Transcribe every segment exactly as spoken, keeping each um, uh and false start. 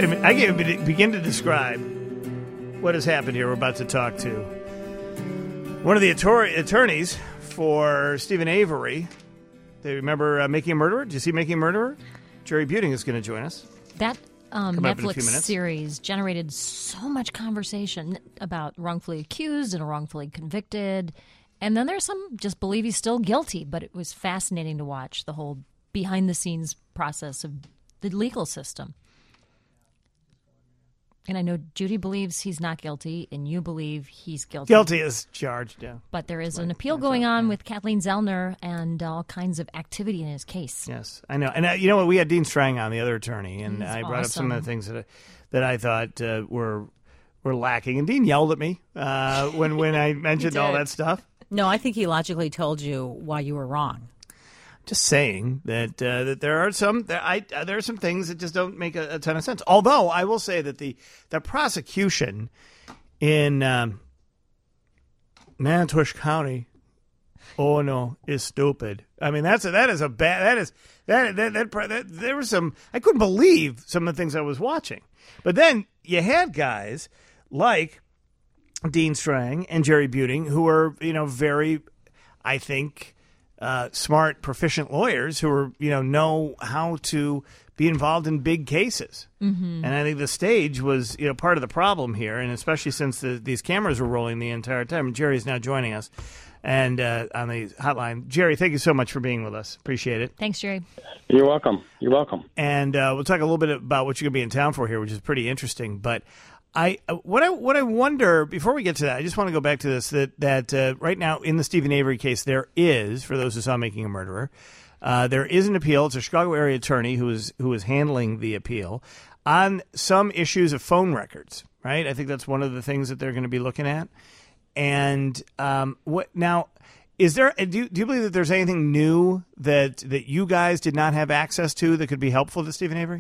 can't even, I can't even begin to describe what has happened here. We're about to talk to one of the attor- attorneys for Steven Avery. Do you remember uh, Making a Murderer? Did you see Making a Murderer? Jerry Buting is going to join us. That um, Netflix series generated so much conversation about wrongfully accused and wrongfully convicted. And then there's some just believe he's still guilty, but it was fascinating to watch the whole behind-the-scenes process of the legal system. And I know Judy believes he's not guilty, and you believe he's guilty. Guilty is charged, yeah. But there is an appeal going on with Kathleen Zellner and all kinds of activity in his case. Yes, I know. And uh, you know what? We had Dean Strang on, the other attorney, and He's I brought awesome. up some of the things that I, that I thought uh, were were lacking. And Dean yelled at me uh, when, when I mentioned all that stuff. No, I think he logically told you why you were wrong. Just saying that uh, that there are some there, I, uh, there are some things that just don't make a, a ton of sense. Although I will say that the the prosecution in um, Manitowoc County, oh no, is stupid. I mean that's a, that is a bad that is that that, that that there was some I couldn't believe some of the things I was watching. But then you had guys like Dean Strang and Jerry Buting who are you know very, I think. Uh, smart, proficient lawyers who are, you know, know how to be involved in big cases. Mm-hmm. And I think the stage was, you know, part of the problem here, and especially since the, these cameras were rolling the entire time. Jerry is now joining us and uh, on the hotline. Jerry, thank you so much for being with us. Appreciate it. Thanks, Jerry. You're welcome. You're welcome. And uh, we'll talk a little bit about what you're going to be in town for here, which is pretty interesting. But I what I what I wonder before we get to that, I just want to go back to this that that uh, right now in the Steven Avery case there is, for those who saw Making a Murderer, uh, there is an appeal. It's a Chicago area attorney who is who is handling the appeal on some issues of phone records. Right, I think that's one of the things that they're going to be looking at. And um, what now? Is there? Do you, do you believe that there's anything new that that you guys did not have access to that could be helpful to Steven Avery?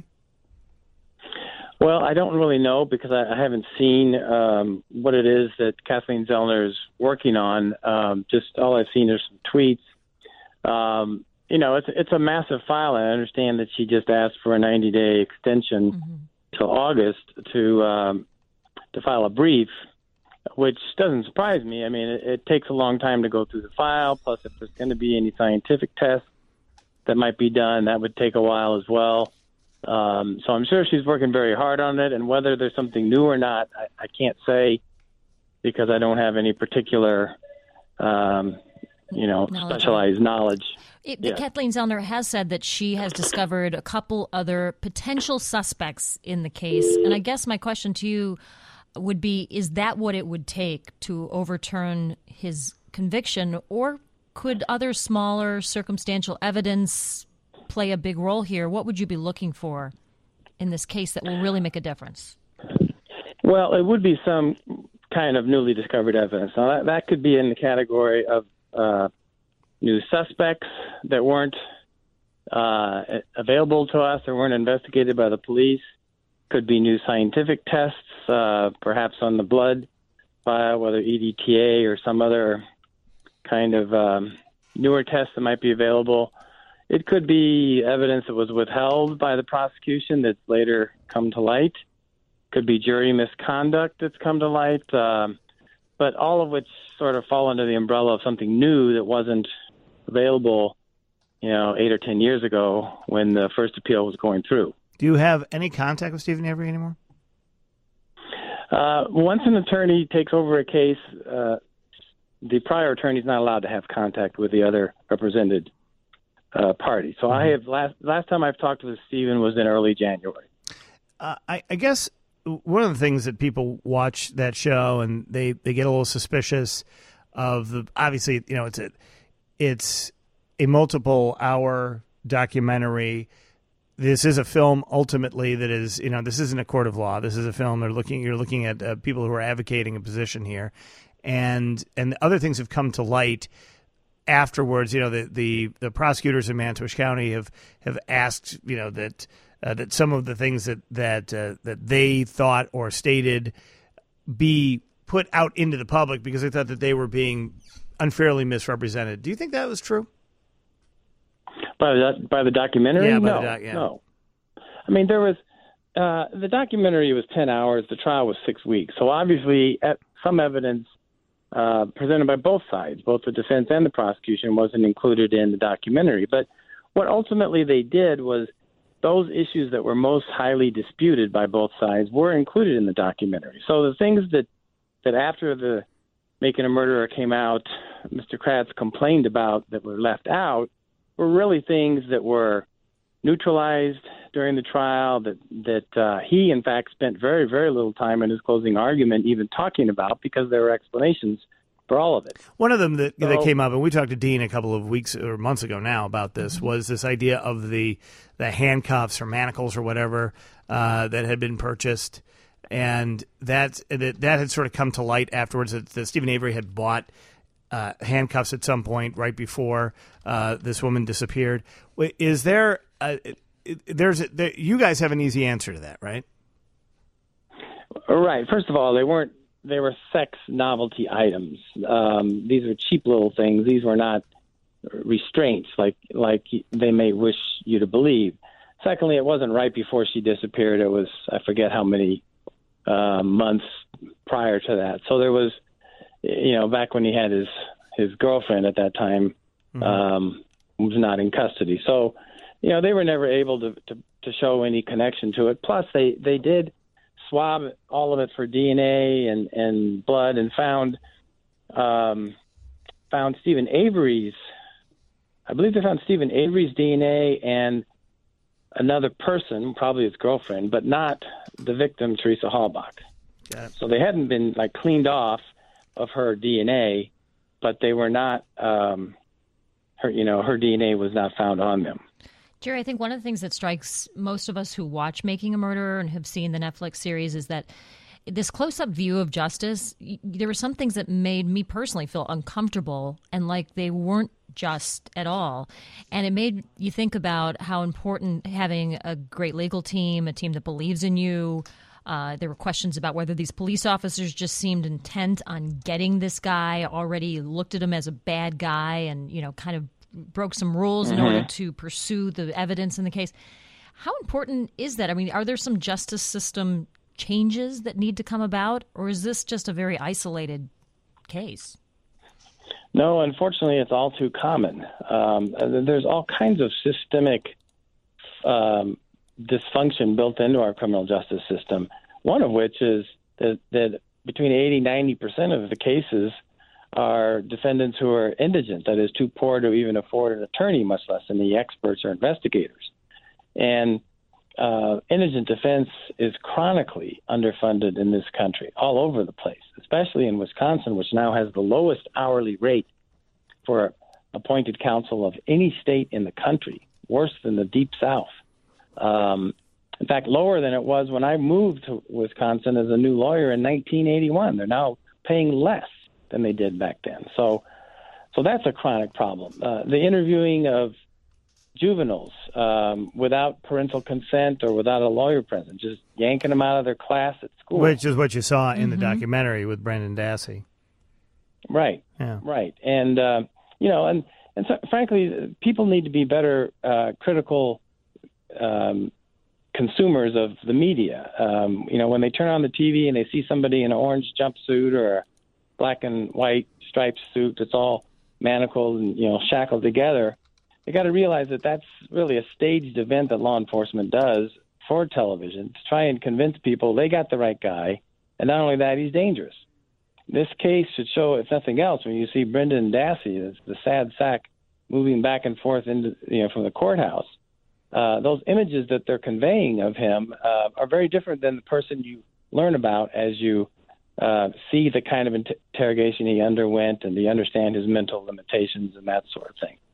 Well, I don't really know because I, I haven't seen um, what it is that Kathleen Zellner is working on. Um, just all I've seen are some tweets. Um, you know, it's it's a massive file. I understand that she just asked for a ninety-day extension mm-hmm. till August to um, to file a brief, which doesn't surprise me. I mean, it, it takes a long time to go through the file. Plus, if there's going to be any scientific tests that might be done, that would take a while as well. Um, so I'm sure she's working very hard on it, and whether there's something new or not, I, I can't say because I don't have any particular, um, you know, knowledge. specialized knowledge. It, yeah. Kathleen Zellner has said that she has discovered a couple other potential suspects in the case, and I guess my question to you would be, is that what it would take to overturn his conviction, or could other smaller circumstantial evidence play a big role here? What would you be looking for in this case that will really make a difference? Well, it would be some kind of newly discovered evidence. Now, that, that could be in the category of uh, new suspects that weren't uh, available to us or weren't investigated by the police. Could be new scientific tests, uh, perhaps on the blood file, whether E D T A or some other kind of um, newer test that might be available. It could be evidence that was withheld by the prosecution that's later come to light. Could be jury misconduct that's come to light. Um, but all of which sort of fall under the umbrella of something new that wasn't available, you know, eight or ten years ago when the first appeal was going through. Do you have any contact with Steven Avery anymore? Uh, once an attorney takes over a case, uh, the prior attorney is not allowed to have contact with the other represented Uh, party. So I have last last time I've talked with Steven was in early January. Uh, I, I guess one of the things that people watch that show and they, they get a little suspicious of the obviously you know it's a it's a multiple hour documentary. This is a film ultimately that is you know this isn't a court of law. This is a film. They're looking you're looking at uh, people who are advocating a position here, and and other things have come to light. Afterwards, you know, the, the, the prosecutors in Manitowoc County have, have asked, you know, that uh, that some of the things that that uh, that they thought or stated be put out into the public because they thought that they were being unfairly misrepresented. Do you think that was true? By the by the documentary? Yeah, by no, the doc, yeah. no. I mean, there was uh, the documentary was ten hours. The trial was six weeks. So obviously, at some evidence uh, presented by both sides, both the defense and the prosecution, wasn't included in the documentary. But what ultimately they did was those issues that were most highly disputed by both sides were included in the documentary. So the things that, that after the Making a Murderer came out, Mister Kratz complained about that were left out were really things that were neutralized during the trial, that that uh, he, in fact, spent very, very little time in his closing argument even talking about, because there were explanations for all of it. One of them that, so, that came up, and we talked to Dean a couple of weeks or months ago now about this, was this idea of the the handcuffs or manacles or whatever uh, that had been purchased, and that, that that had sort of come to light afterwards, that, that Stephen Avery had bought uh, handcuffs at some point right before uh, this woman disappeared. Is there a, there's a, there, you guys have an easy answer to that, right? Right. First of all, they weren't. They were sex novelty items. Um, these were cheap little things. These were not restraints like like they may wish you to believe. Secondly, it wasn't right before she disappeared. It was, I forget how many uh, months prior to that. So there was, you know, back when he had his, his girlfriend at that time, mm-hmm. um, was not in custody. So, you know, they were never able to, to, to show any connection to it. Plus, they, they did swab all of it for D N A and, and blood, and found um, found Stephen Avery's, I believe they found Stephen Avery's D N A and another person, probably his girlfriend, but not the victim, Teresa Halbach. Yeah. So they hadn't been like cleaned off of her D N A, but they were not, um, her, you know, her D N A was not found on them. Jerry, I think one of the things that strikes most of us who watch Making a Murderer and have seen the Netflix series is that this close-up view of justice, there were some things that made me personally feel uncomfortable and like they weren't just at all. And it made you think about how important having a great legal team, a team that believes in you. Uh, there were questions about whether these police officers just seemed intent on getting this guy, already looked at him as a bad guy and, you know, kind of broke some rules mm-hmm. in order to pursue the evidence in the case. How important is that? I mean, are there some justice system changes that need to come about, or is this just a very isolated case? No, unfortunately, it's all too common. Um, there's all kinds of systemic um, dysfunction built into our criminal justice system, one of which is that, that between eighty, ninety percent of the cases are defendants who are indigent, that is, too poor to even afford an attorney, much less any experts or investigators. And uh, indigent defense is chronically underfunded in this country, all over the place, especially in Wisconsin, which now has the lowest hourly rate for appointed counsel of any state in the country, worse than the Deep South. Um, in fact, lower than it was when I moved to Wisconsin as a new lawyer in nineteen eighty-one. They're now paying less than they did back then. So so that's a chronic problem. Uh, the interviewing of juveniles um, without parental consent or without a lawyer present, just yanking them out of their class at school. Which is what you saw in mm-hmm. the documentary with Brendan Dassey. Right, yeah. right. And, uh, you know, and, and so, frankly, people need to be better uh, critical um, consumers of the media. Um, you know, when they turn on the T V and they see somebody in an orange jumpsuit or a black and white striped suit that's all manacled and, you know, shackled together, they got to realize that that's really a staged event that law enforcement does for television to try and convince people they got the right guy, and not only that, he's dangerous. This case should show, if nothing else, when you see Brendan Dassey, the sad sack, moving back and forth into, you know, from the courthouse, uh, those images that they're conveying of him uh, are very different than the person you learn about as you uh, see the kind of inter- interrogation he underwent, and you understand his mental limitations and that sort of thing.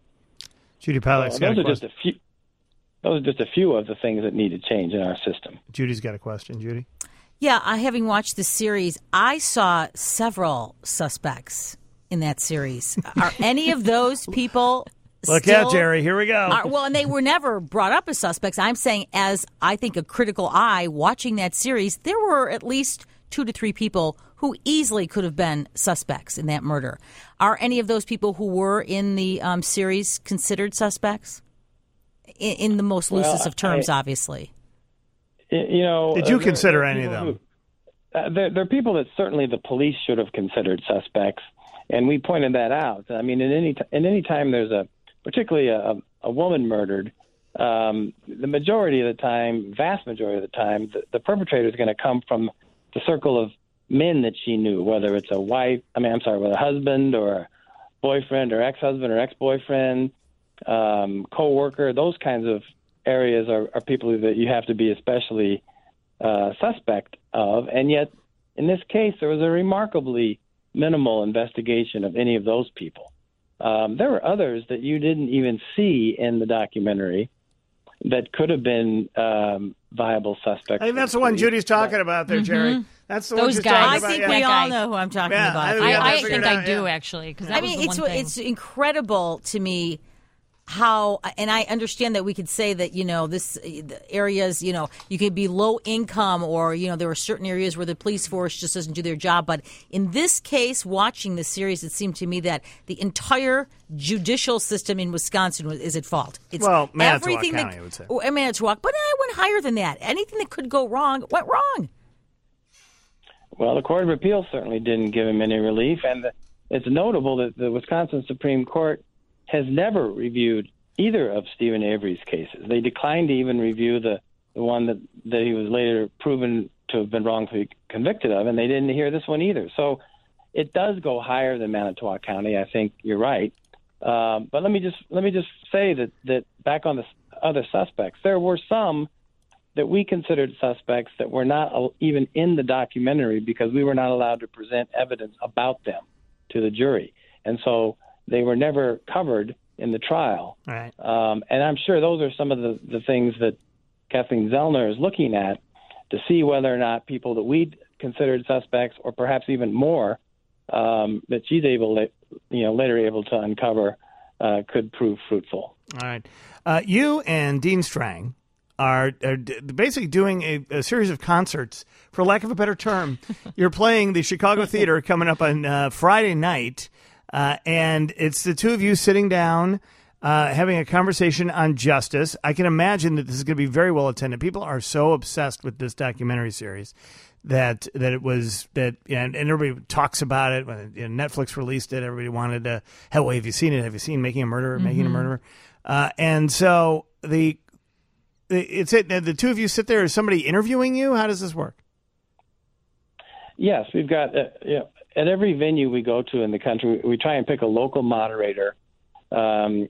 Judy Pollack's so got those a are question. just a few. Those are just a few of the things that need to change in our system. Judy's got a question. Judy? Yeah, I, having watched the series, I saw several suspects in that series. Are any of those people Look still, out, Jerry. Here we go. Are, well, and they were never brought up as suspects. I'm saying, as I think a critical eye watching that series, there were at least two to three people who easily could have been suspects in that murder. Are any of those people who were in the um, series considered suspects? In, in the most loosest well, of terms, I, obviously. you know, did you uh, consider there, any of them? Who, uh, there, there are people that certainly the police should have considered suspects, and we pointed that out. I mean, in any t- in any time there's a particularly a, a woman murdered, um, the majority of the time, vast majority of the time, the, the perpetrator is going to come from the circle of men that she knew, whether it's a wife, I mean, I'm sorry, whether a husband or a boyfriend or ex-husband or ex-boyfriend, um, co-worker, those kinds of areas are, are people that you have to be especially uh, suspect of. And yet, in this case, there was a remarkably minimal investigation of any of those people. Um, there were others that you didn't even see in the documentary that could have been um, viable suspects. I think that's the one Judy's talking about there, Jerry. Mm-hmm. That's the Those one she's guys. talking I about. think yeah. we guy. all know who I'm talking Yeah, about. I- I, Yeah, I figured think out, I do, yeah. actually, because that I was mean, the it's one thing. it's incredible to me how, and I understand that we could say that, you know, this the areas, you know, you could be low income, or, you know, there are certain areas where the police force just doesn't do their job. But in this case, watching the series, it seemed to me that the entire judicial system in Wisconsin was, is at fault. It's Well, Manitowoc everything County, that, I would say. oh, Manitowoc, but I went higher than that. Anything that could go wrong went wrong. Well, the Court of Appeals certainly didn't give him any relief, and the, it's notable that the Wisconsin Supreme Court has never reviewed either of Stephen Avery's cases. They declined to even review the, the one that, that he was later proven to have been wrongfully convicted of, and they didn't hear this one either. So it does go higher than Manitowoc County. I think you're right. Um, but let me just let me just say that, that back on the other suspects, there were some that we considered suspects that were not even in the documentary because we were not allowed to present evidence about them to the jury. And so they were never covered in the trial. Right. Um, and I'm sure those are some of the, the things that Kathleen Zellner is looking at to see whether or not people that we considered suspects, or perhaps even more, um, that she's able to, you know, later able to uncover, uh, could prove fruitful. All right. Uh, you and Dean Strang are, are d- basically doing a, a series of concerts, for lack of a better term. You're playing the Chicago Theater coming up on uh, Friday night, uh, and it's the two of you sitting down, uh, having a conversation on justice. I can imagine that this is going to be very well attended. People are so obsessed with this documentary series that that it was that, you know, and everybody talks about it. When, you know, Netflix released it, everybody wanted to. Hell, have you seen it? Have you seen Making a Murderer? Mm-hmm. Making a Murderer, uh, and so the. It's it. The two of you sit there. Is somebody interviewing you? How does this work? Yes, we've got uh, you know, at every venue we go to in the country, we try and pick a local moderator um,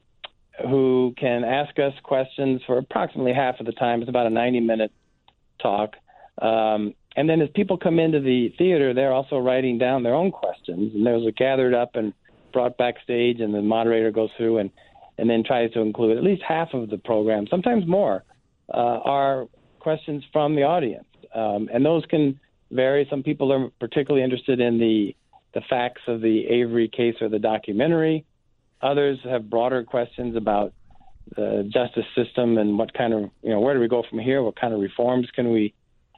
who can ask us questions for approximately half of the time. It's about a ninety-minute talk, um, and then as people come into the theater, they're also writing down their own questions, and those are gathered up and brought backstage, and the moderator goes through and and then tries to include at least half of the program, sometimes more. Uh, are questions from the audience, um, and those can vary. Some people are particularly interested in the the facts of the Avery case or the documentary. Others have broader questions about the justice system and what kind of, you know, where do we go from here? What kind of reforms can we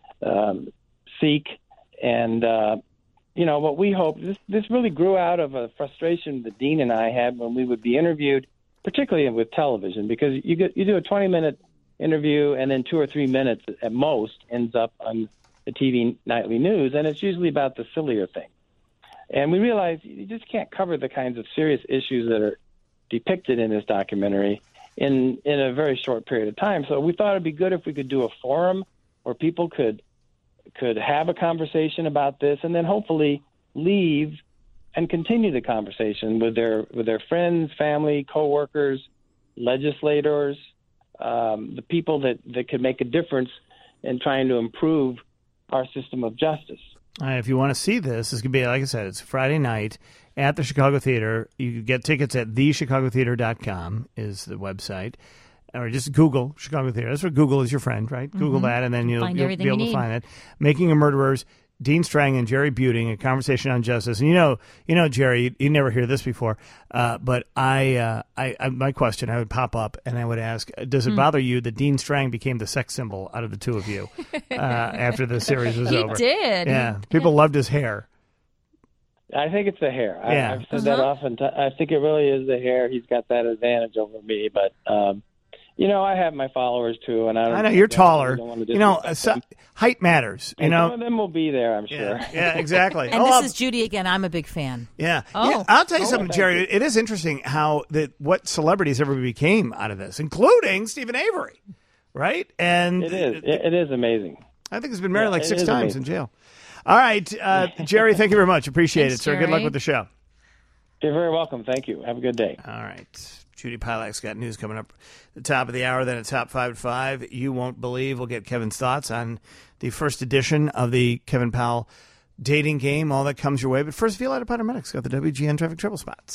um, seek? And uh, you know, what we hope, this this really grew out of a frustration that Dean and I had when we would be interviewed, particularly with television, because you get you do a twenty minute interview, and then two or three minutes at most ends up on the T V nightly news, and it's usually about the sillier thing. And we realize you just can't cover the kinds of serious issues that are depicted in this documentary in in a very short period of time. So we thought it'd be good if we could do a forum where people could could have a conversation about this, and then hopefully leave and continue the conversation with their with their friends, family, coworkers, legislators, Um, the people that, that could make a difference in trying to improve our system of justice. All right, if you want to see this, this could be, like I said, it's Friday night at the Chicago Theater. You can get tickets at the chicago theater dot com is the website. Or just Google Chicago Theater. That's where Google is your friend, right? Mm-hmm. Google that, and then you'll, find you'll everything be able you to need. find it. Making a Murderers, Dean Strang and Jerry Buting, a conversation on justice. And you know, you know, Jerry, you, you never hear this before, uh, but I, uh, I, I, my question, I would pop up and I would ask, does it mm. bother you that Dean Strang became the sex symbol out of the two of you uh, after the series was he over? He did. Yeah, people loved his hair. I think it's the hair. Yeah. I, I've said uh-huh. that often. T- I think it really is the hair. He's got that advantage over me, but um, You know, I have my followers too, and I don't. I know you're taller. Don't want to you know, uh, disrespect so, them. height matters. You And know, some of them will be there, I'm sure. yeah, yeah, exactly. And Oh, this I'll- is Judy again. I'm a big fan. Yeah. Oh. Yeah, I'll tell you Oh, something, thank Jerry. you. It is interesting how that what celebrities everybody became out of this, including Stephen Avery, right? And It is. It, it is amazing. I think he's been married Yeah, like it six is times amazing. in jail. All right, uh, Jerry. Thank you very much. Appreciate Thanks, it, sir. Good luck Jerry. with the show. You're very welcome. Thank you. Have a good day. All right. Judy Pilak's got news coming up at the top of the hour, then at top five at five. You won't believe. We'll get Kevin's thoughts on the first edition of the Kevin Powell dating game, all that comes your way. But first, Violetta Paramedics got the W G N Traffic Trouble Spots.